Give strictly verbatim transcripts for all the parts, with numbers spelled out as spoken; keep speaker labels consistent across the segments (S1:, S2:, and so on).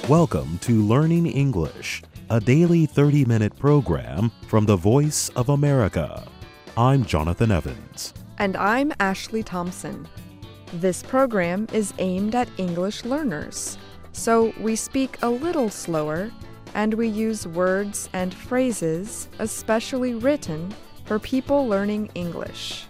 S1: Welcome to Learning English, a daily thirty-minute program from the Voice of America. I'm Jonathan Evans.
S2: And I'm Ashley Thompson. This program is aimed at English learners, so we speak a little slower and we use words and phrases especially written for people learning English.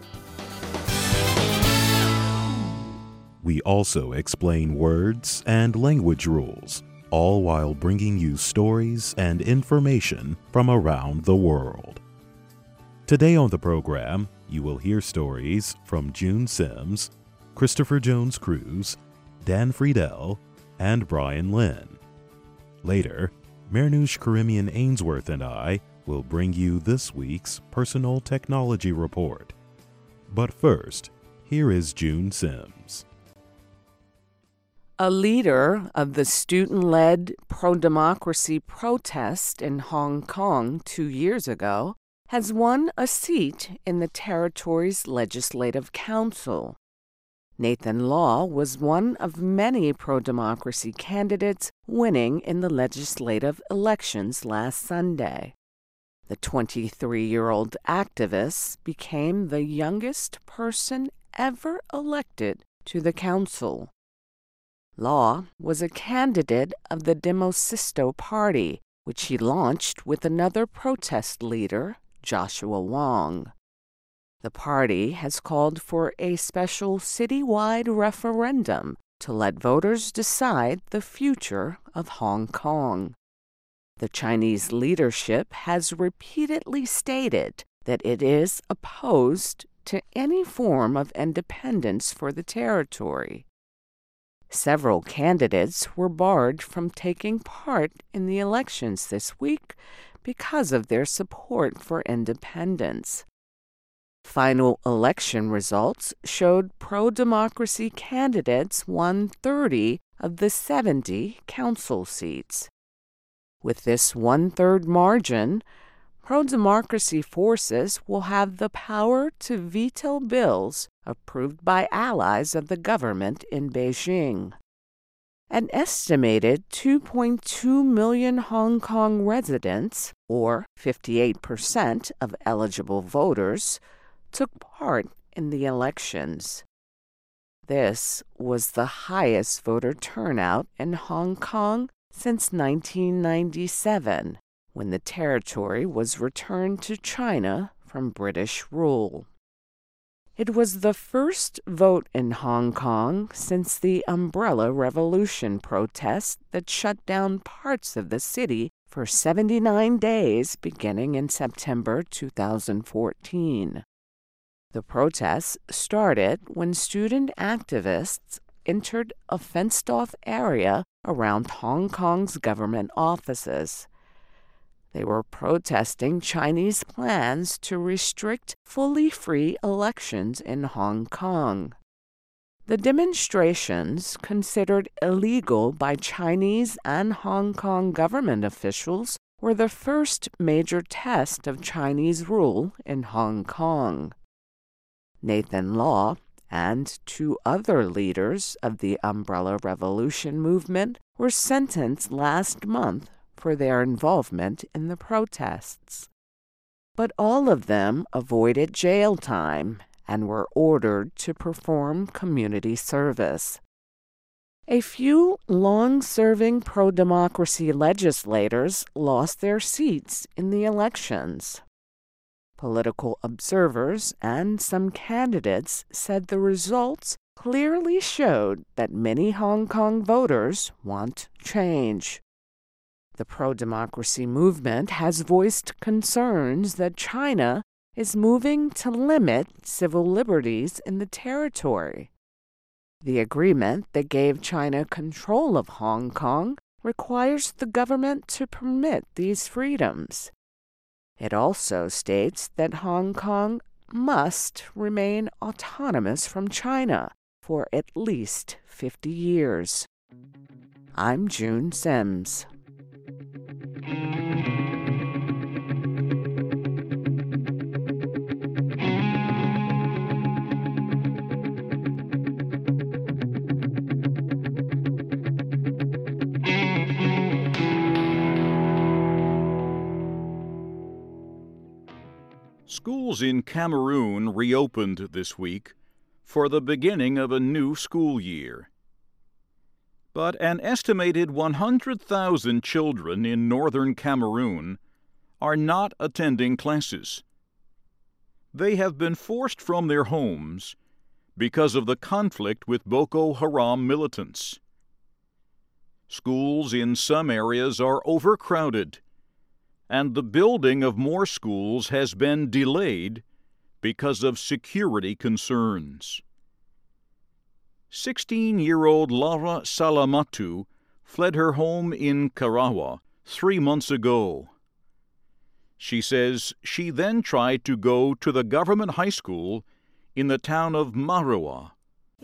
S1: We also explain words and language rules, all while bringing you stories and information from around the world. Today on the program, you will hear stories from June Sims, Christopher Jones Cruz, Dan Friedel, and Brian Lynn. Later, Marnoush Karimian Ainsworth and I will bring you this week's Personal Technology Report. But first, here is June Sims.
S3: A leader of the student-led pro-democracy protest in Hong Kong two years ago has won a seat in the territory's Legislative Council. Nathan Law was one of many pro-democracy candidates winning in the legislative elections last Sunday. The twenty-three-year-old activist became the youngest person ever elected to the council. Law was a candidate of the Demosisto Party, which he launched with another protest leader, Joshua Wong. The party has called for a special citywide referendum to let voters decide the future of Hong Kong. The Chinese leadership has repeatedly stated that it is opposed to any form of independence for the territory. Several candidates were barred from taking part in the elections this week because of their support for independence. Final election results showed pro-democracy candidates won thirty of the seventy council seats. With this one-third margin, pro-democracy forces will have the power to veto bills approved by allies of the government in Beijing. An estimated two point two million Hong Kong residents, or fifty-eight percent of eligible voters, took part in the elections. This was the highest voter turnout in Hong Kong since nineteen ninety-seven, when the territory was returned to China from British rule. It was the first vote in Hong Kong since the Umbrella Revolution protest that shut down parts of the city for seventy-nine days beginning in September two thousand fourteen. The protests started when student activists entered a fenced-off area around Hong Kong's government offices. They were protesting Chinese plans to restrict fully free elections in Hong Kong. The demonstrations, considered illegal by Chinese and Hong Kong government officials, were the first major test of Chinese rule in Hong Kong. Nathan Law and two other leaders of the Umbrella Revolution movement were sentenced last month for their involvement in the protests. But all of them avoided jail time and were ordered to perform community service. A few long-serving pro-democracy legislators lost their seats in the elections. Political observers and some candidates said the results clearly showed that many Hong Kong voters want change. The pro-democracy movement has voiced concerns that China is moving to limit civil liberties in the territory. The agreement that gave China control of Hong Kong requires the government to permit these freedoms. It also states that Hong Kong must remain autonomous from China for at least fifty years. I'm June Sims.
S4: Schools in Cameroon reopened this week for the beginning of a new school year. But an estimated one hundred thousand children in northern Cameroon are not attending classes. They have been forced from their homes because of the conflict with Boko Haram militants. Schools in some areas are overcrowded, and the building of more schools has been delayed because of security concerns. sixteen-year-old Lara Salamatu fled her home in Karawa three months ago. She says she then tried to go to the government high school in the town of Maroua.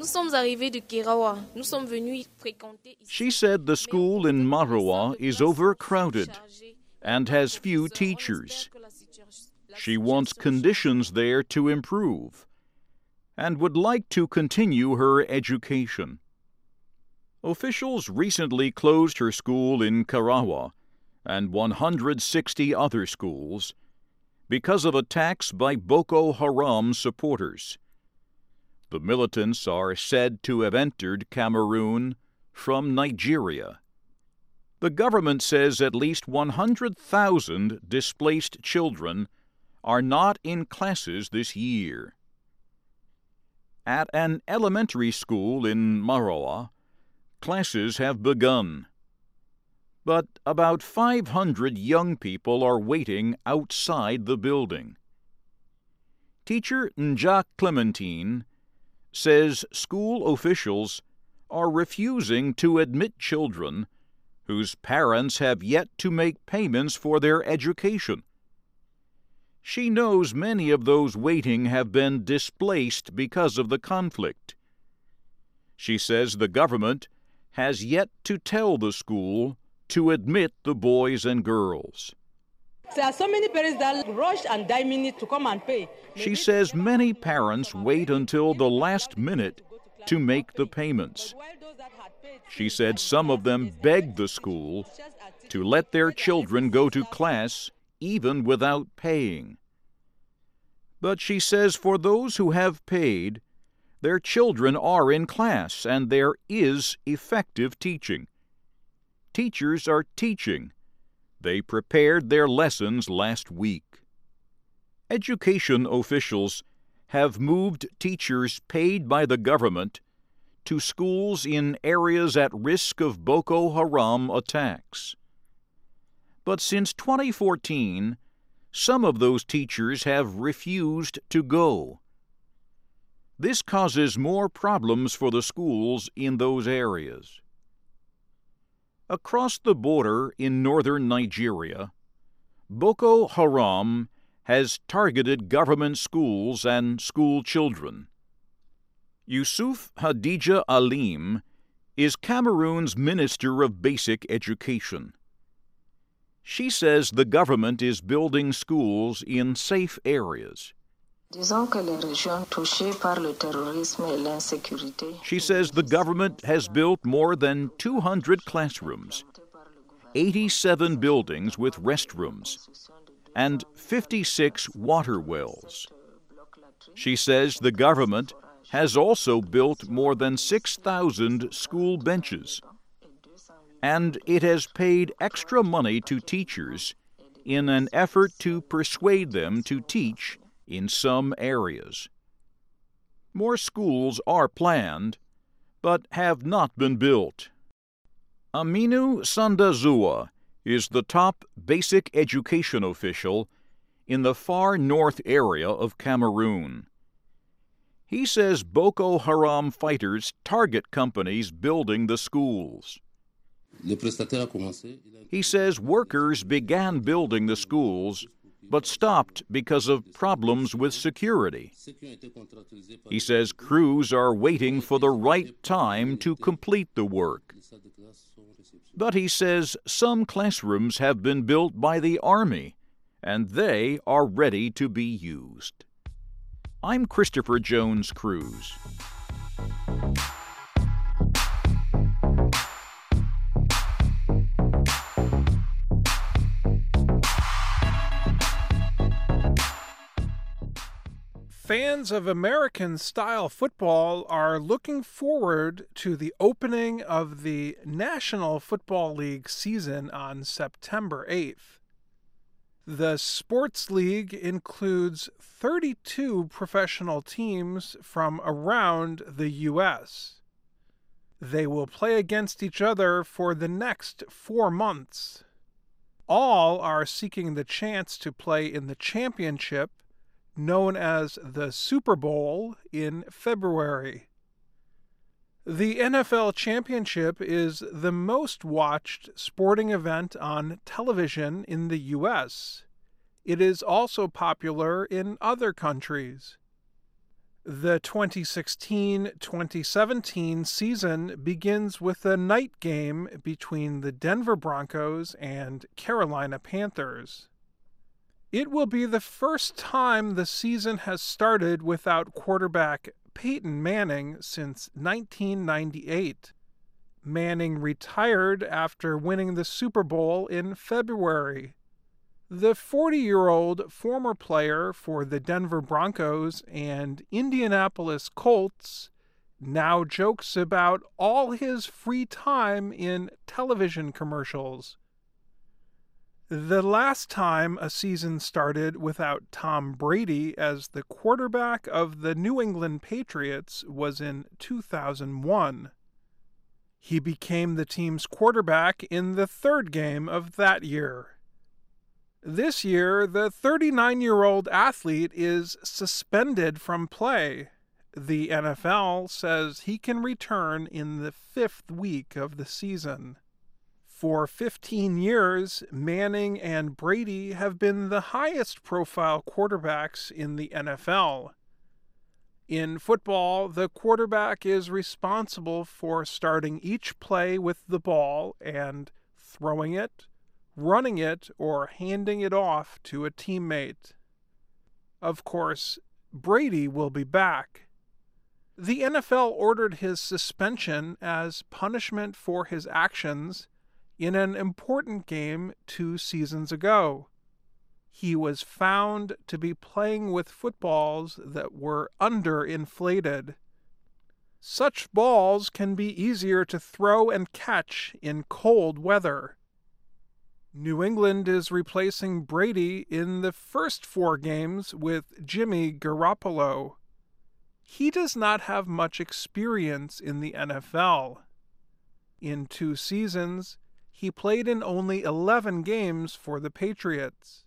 S4: She said the school in Maroua is overcrowded and has few teachers. She wants conditions there to improve and would like to continue her education. Officials recently closed her school in Karawa and one hundred sixty other schools because of attacks by Boko Haram supporters. The militants are said to have entered Cameroon from Nigeria. The government says at least one hundred thousand displaced children are not in classes this year. At an elementary school in Maroua, classes have begun. But about five hundred young people are waiting outside the building. Teacher Nja Clementine says school officials are refusing to admit children whose parents have yet to make payments for their education. She knows many of those waiting have been displaced because of the conflict. She says the government has yet to tell the school to admit the boys and girls.
S5: There are so many parents that rush and die minute to come and pay.
S4: She says many parents wait until the last minute to make the payments. She said some of them begged the school to let their children go to class even without paying. But she says for those who have paid, their children are in class and there is effective teaching. Teachers are teaching. They prepared their lessons last week. Education officials have moved teachers paid by the government to schools in areas at risk of Boko Haram attacks. But since twenty fourteen, some of those teachers have refused to go. This causes more problems for the schools in those areas. Across the border in northern Nigeria, Boko Haram has targeted government schools and school children. Yusuf Hadija Alim is Cameroon's Minister of Basic Education. She says the government is building schools in safe areas. She says the government has built more than two hundred classrooms, eighty-seven buildings with restrooms, and fifty-six water wells. She says the government has also built more than six thousand school benches, and it has paid extra money to teachers in an effort to persuade them to teach in some areas. More schools are planned, but have not been built. Aminu Sandazua is the top basic education official in the far north area of Cameroon. He says Boko Haram fighters target companies building the schools. He says workers began building the schools but stopped because of problems with security. He says crews are waiting for the right time to complete the work. But he says some classrooms have been built by the Army, and they are ready to be used. I'm Christopher Jones Cruz.
S6: Fans of American-style football are looking forward to the opening of the National Football League season on September eighth. The sports league includes thirty-two professional teams from around the U S. They will play against each other for the next four months. All are seeking the chance to play in the championship, known as the Super Bowl, in February. The N F L Championship is the most watched sporting event on television in the U S. It is also popular in other countries. The twenty sixteen twenty seventeen season begins with a night game between the Denver Broncos and Carolina Panthers. It will be the first time the season has started without quarterback Peyton Manning since nineteen ninety-eight. Manning retired after winning the Super Bowl in February. The forty-year-old former player for the Denver Broncos and Indianapolis Colts now jokes about all his free time in television commercials. The last time a season started without Tom Brady as the quarterback of the New England Patriots was in two thousand one. He became the team's quarterback in the third game of that year. This year, the thirty-nine-year-old athlete is suspended from play. The N F L says he can return in the fifth week of the season. For fifteen years, Manning and Brady have been the highest-profile quarterbacks in the N F L. In football, the quarterback is responsible for starting each play with the ball and throwing it, running it, or handing it off to a teammate. Of course, Brady will be back. The N F L ordered his suspension as punishment for his actions in an important game two seasons ago. He was found to be playing with footballs that were underinflated. Such balls can be easier to throw and catch in cold weather. New England is replacing Brady in the first four games with Jimmy Garoppolo. He does not have much experience in the N F L. In two seasons, he played in only eleven games for the Patriots.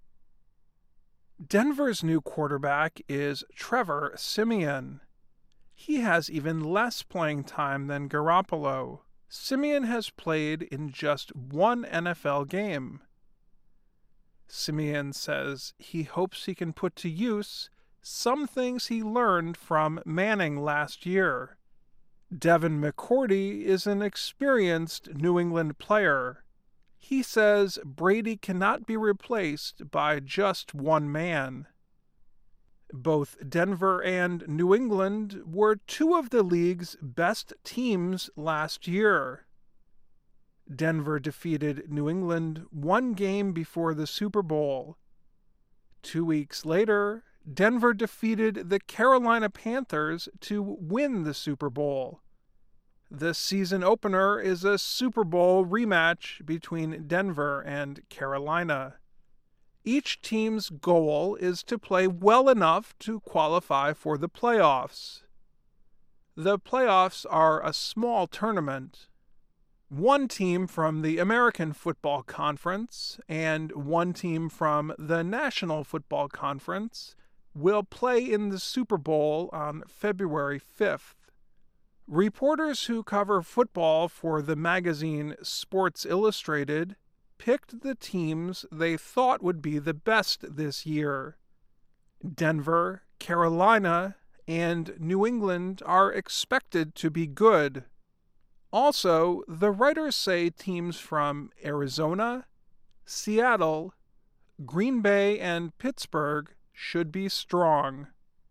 S6: Denver's new quarterback is Trevor Siemian. He has even less playing time than Garoppolo. Siemian has played in just one N F L game. Siemian says he hopes he can put to use some things he learned from Manning last year. Devin McCourty is an experienced New England player. He says Brady cannot be replaced by just one man. Both Denver and New England were two of the league's best teams last year. Denver defeated New England one game before the Super Bowl. Two weeks later, Denver defeated the Carolina Panthers to win the Super Bowl. The season opener is a Super Bowl rematch between Denver and Carolina. Each team's goal is to play well enough to qualify for the playoffs. The playoffs are a small tournament. One team from the American Football Conference and one team from the National Football Conference will play in the Super Bowl on February fifth. Reporters who cover football for the magazine Sports Illustrated picked the teams they thought would be the best this year. Denver, Carolina, and New England are expected to be good. Also, the writers say teams from Arizona, Seattle, Green Bay, and Pittsburgh should be strong.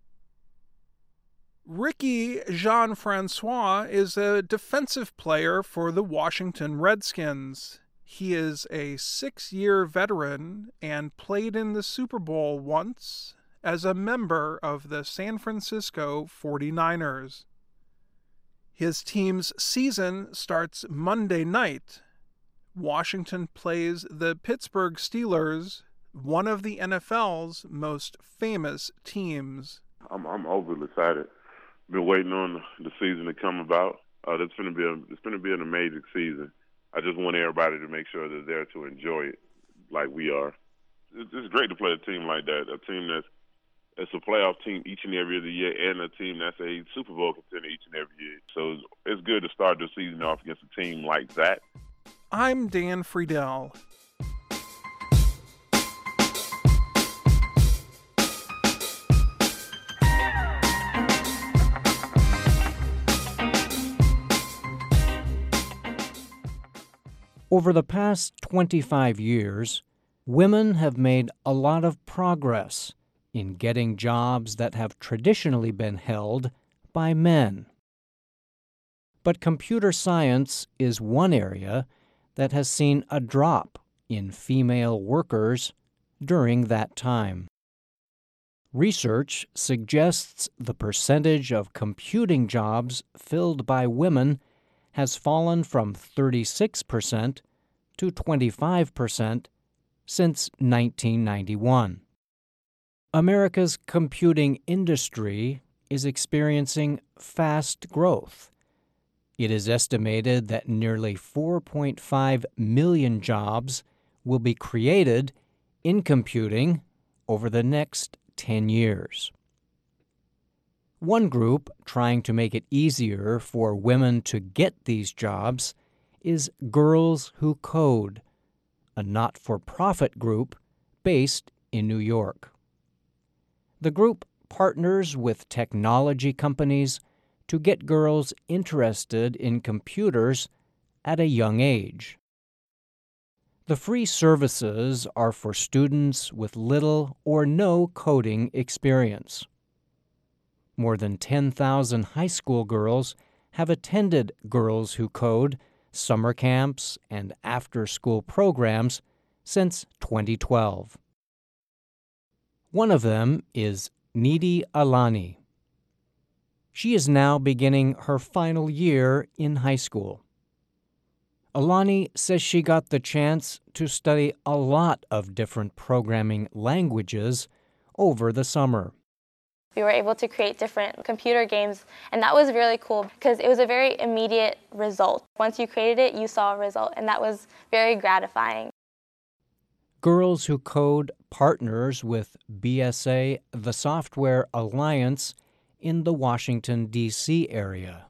S6: Ricky Jean-Francois is a defensive player for the Washington Redskins. He is a six-year veteran and played in the Super Bowl once as a member of the San Francisco forty-niners. His team's season starts Monday night. Washington plays the Pittsburgh Steelers, one of the N F L's most famous teams.
S7: I'm, I'm overly excited. Been waiting on the season to come about. Uh, it's going to be a, it's going to be an amazing season. I just want everybody to make sure they're there to enjoy it, like we are. It's, it's great to play a team like that, a team that's it's a playoff team each and every other year, and a team that's a Super Bowl contender each and every year. So it's good to start the season off against a team like that.
S6: I'm Dan Friedel.
S8: Over the past twenty-five years, women have made a lot of progress in getting jobs that have traditionally been held by men. But computer science is one area that has seen a drop in female workers during that time. Research suggests the percentage of computing jobs filled by women has fallen from thirty-six percent to twenty-five percent since nineteen ninety-one. America's computing industry is experiencing fast growth. It is estimated that nearly four point five million jobs will be created in computing over the next ten years. One group trying to make it easier for women to get these jobs is Girls Who Code, a not-for-profit group based in New York. The group partners with technology companies to get girls interested in computers at a young age. The free services are for students with little or no coding experience. More than ten thousand high school girls have attended Girls Who Code summer camps and after-school programs since twenty twelve. One of them is Nidhi Alani. She is now beginning her final year in high school. Alani says she got the chance to study a lot of different programming languages over the summer.
S9: We were able to create different computer games, and that was really cool because it was a very immediate result. Once you created it, you saw a result, and that was very gratifying.
S8: Girls Who Code partners with B S A, the Software Alliance, in the Washington, D C area.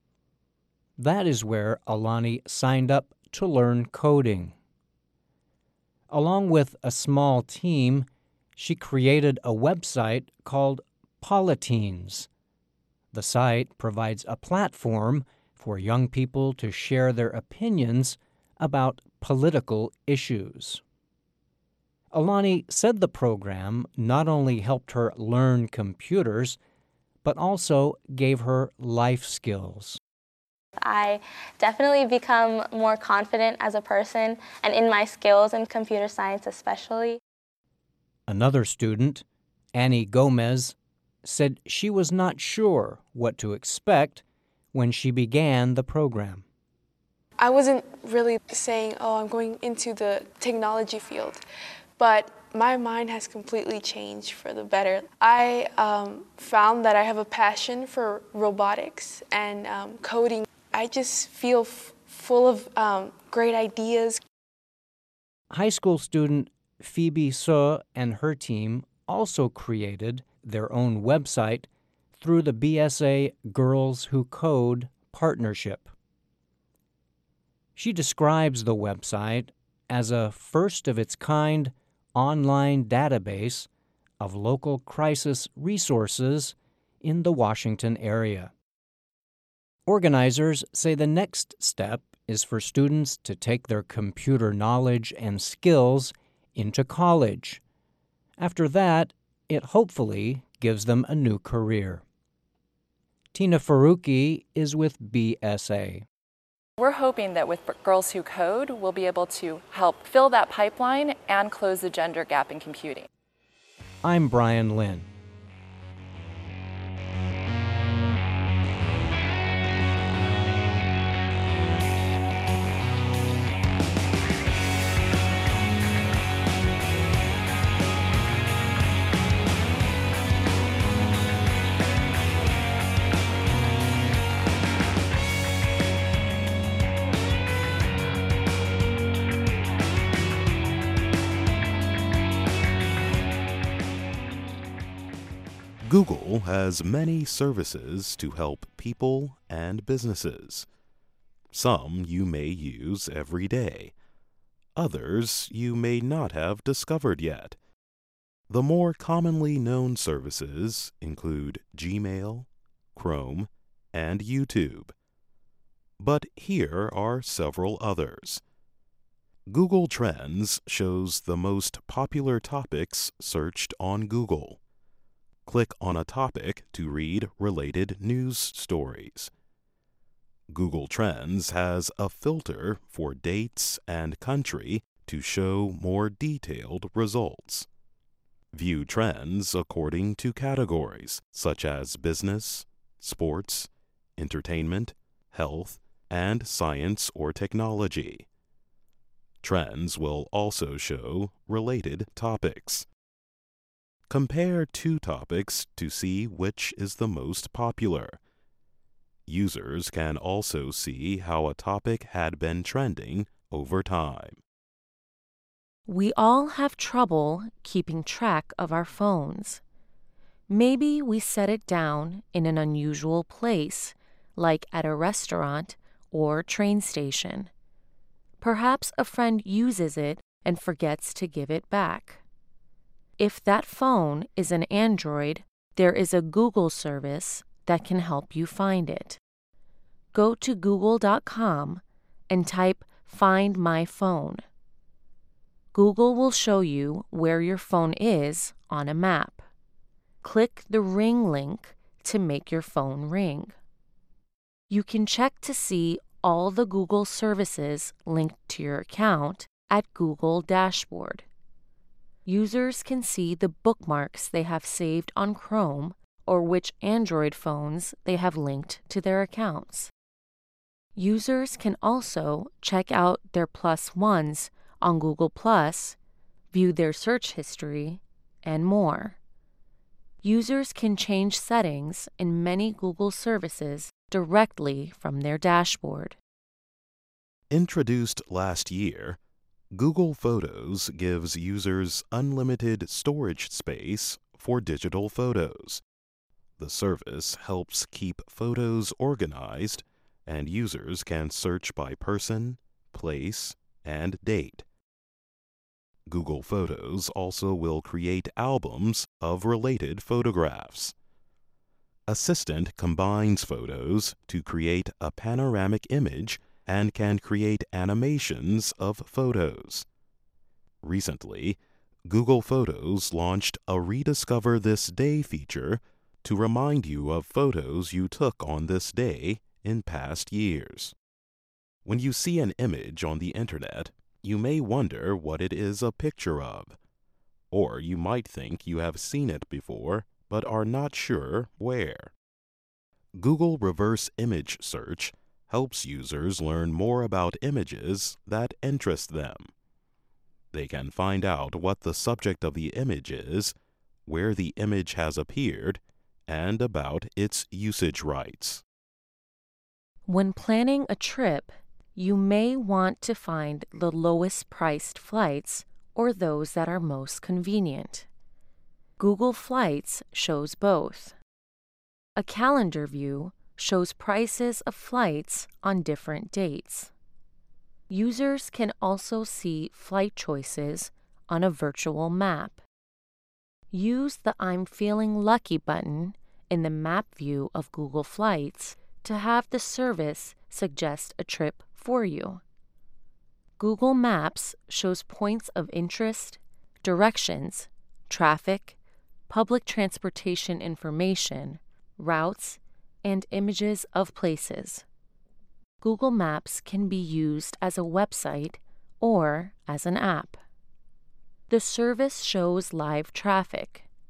S8: That is where Alani signed up to learn coding. Along with a small team, she created a website called Politeens. The site provides a platform for young people to share their opinions about political issues. Alani said the program not only helped her learn computers, but also gave her life skills.
S9: I definitely become more confident as a person and in my skills in computer science especially.
S8: Another student, Annie Gomez, said she was not sure what to expect when she began the program.
S10: I wasn't really saying, oh, I'm going into the technology field, but my mind has completely changed for the better. I um, found that I have a passion for robotics and um, coding. I just feel f- full of um, great ideas.
S8: High school student Phoebe So and her team also created their own website through the B S A Girls Who Code partnership. She describes the website as a first-of-its-kind online database of local crisis resources in the Washington area. Organizers say the next step is for students to take their computer knowledge and skills into college. After that, it hopefully gives them a new career. Tina Faruqi is with B S A.
S11: We're hoping that with Girls Who Code, we'll be able to help fill that pipeline and close the gender gap in computing.
S8: I'm Brian Lynn.
S1: Google has many services to help people and businesses. Some you may use every day. Others you may not have discovered yet. The more commonly known services include Gmail, Chrome, and YouTube. But here are several others. Google Trends shows the most popular topics searched on Google. Click on a topic to read related news stories. Google Trends has a filter for dates and country to show more detailed results. View trends according to categories such as business, sports, entertainment, health, and science or technology. Trends will also show related topics. Compare two topics to see which is the most popular. Users can also see how a topic had been trending over time.
S12: We all have trouble keeping track of our phones. Maybe we set it down in an unusual place, like at a restaurant or train station. Perhaps a friend uses it and forgets to give it back. If that phone is an Android, there is a Google service that can help you find it. Go to google dot com and type Find My Phone. Google will show you where your phone is on a map. Click the Ring link to make your phone ring. You can check to see all the Google services linked to your account at Google Dashboard. Users can see the bookmarks they have saved on Chrome or which Android phones they have linked to their accounts. Users can also check out their plus ones on Google Plus, view their search history, and more. Users can change settings in many Google services directly from their dashboard.
S1: Introduced last year, Google Photos gives users unlimited storage space for digital photos. The service helps keep photos organized, and users can search by person, place, and date. Google Photos also will create albums of related photographs. Assistant combines photos to create a panoramic image and can create animations of photos. Recently, Google Photos launched a Rediscover This Day feature to remind you of photos you took on this day in past years. When you see an image on the internet, you may wonder what it is a picture of, or you might think you have seen it before but are not sure where. Google Reverse Image Search helps users learn more about images that interest them. They can find out what the subject of the image is, where the image has appeared, and about its usage rights.
S12: When planning a trip, you may want to find the lowest priced flights or those that are most convenient. Google Flights shows both. A calendar view shows prices of flights on different dates. Users can also see flight choices on a virtual map. Use the I'm Feeling Lucky button in the map view of Google Flights to have the service suggest a trip for you. Google Maps shows points of interest, directions, traffic, public transportation information, routes, and images of places. Google Maps can be used as a website or as an app. The service shows live traffic,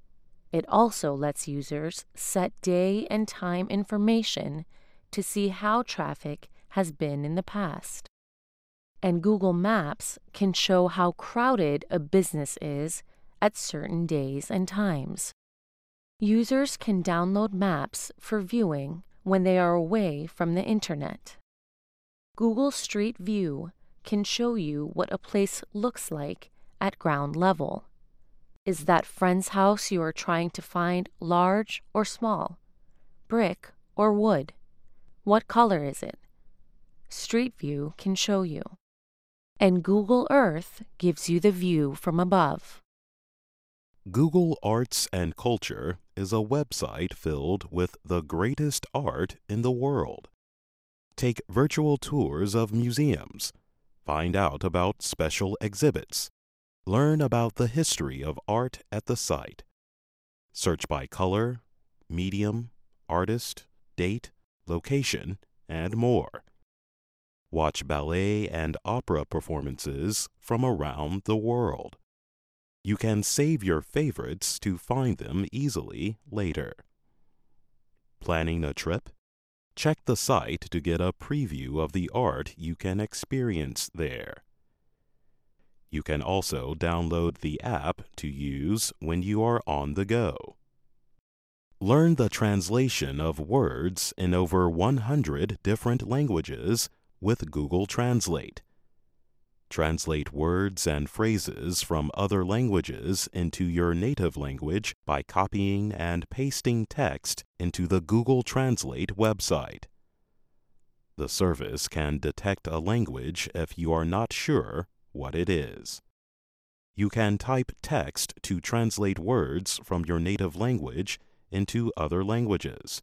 S12: It also lets users set day and time information to see how traffic has been in the past. And Google Maps can show how crowded a business is at certain days and times. Users can download maps for viewing when they are away from the internet. Google Street View can show you what a place looks like at ground level. Is that friend's house you are trying to find large or small? Brick or wood? What color is it? Street View can show you. And Google Earth gives you the view from above.
S1: Google Arts and Culture is a website filled with the greatest art in the world. Take virtual tours of museums, find out about special exhibits, learn about the history of art at the site. Search by color, medium, artist, date, location, and more. Watch ballet and opera performances from around the world. You can save your favorites to find them easily later. Planning a trip? Check the site to get a preview of the art you can experience there. You can also download the app to use when you are on the go. Learn the translation of words in over one hundred different languages with Google Translate. Translate words and phrases from other languages into your native language by copying and pasting text into the Google Translate website. The service can detect a language if you are not sure what it is. You can type text to translate words from your native language into other languages.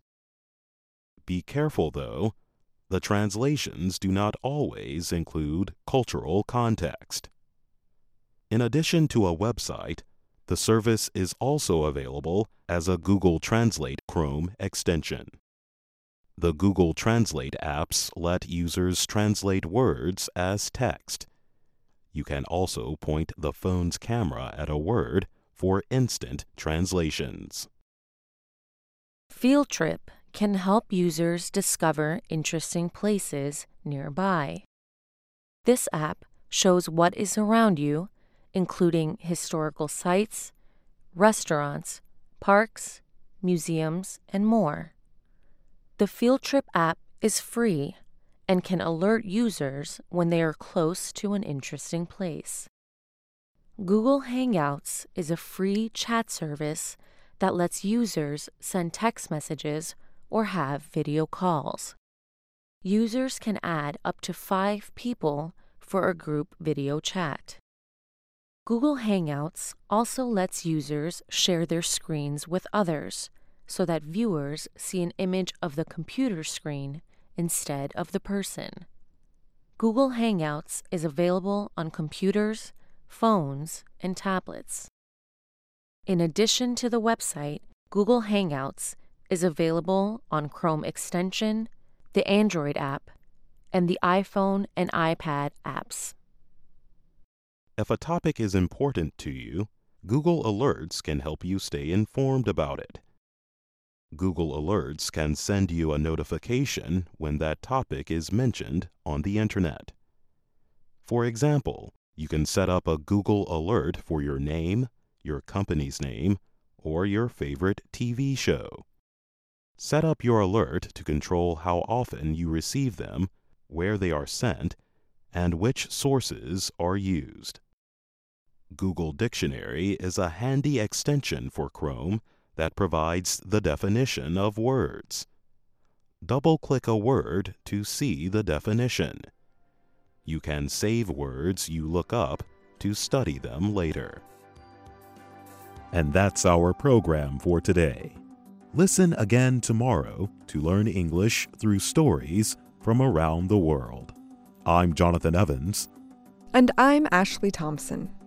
S1: Be careful, though. The translations do not always include cultural context. In addition to a website, the service is also available as a Google Translate Chrome extension. The Google Translate apps let users translate words as text. You can also point the phone's camera at a word for instant translations.
S12: Field Trip can help users discover interesting places nearby. This app shows what is around you, including historical sites, restaurants, parks, museums, and more. The Field Trip app is free and can alert users when they are close to an interesting place. Google Hangouts is a free chat service that lets users send text messages or have video calls. Users can add up to five people for a group video chat. Google Hangouts also lets users share their screens with others so that viewers see an image of the computer screen instead of the person. Google Hangouts is available on computers, phones, and tablets. In addition to the website, Google Hangouts is available on Chrome extension, the Android app, and the iPhone and iPad apps.
S1: If a topic is important to you, Google Alerts can help you stay informed about it. Google Alerts can send you a notification when that topic is mentioned on the Internet. For example, you can set up a Google Alert for your name, your company's name, or your favorite T V show. Set up your alert to control how often you receive them, where they are sent, and which sources are used. Google Dictionary is a handy extension for Chrome that provides the definition of words. Double-click a word to see the definition. You can save words you look up to study them later. And that's our program for today. Listen again tomorrow to learn English through stories from around the world. I'm Jonathan Evans.
S2: And I'm Ashley Thompson.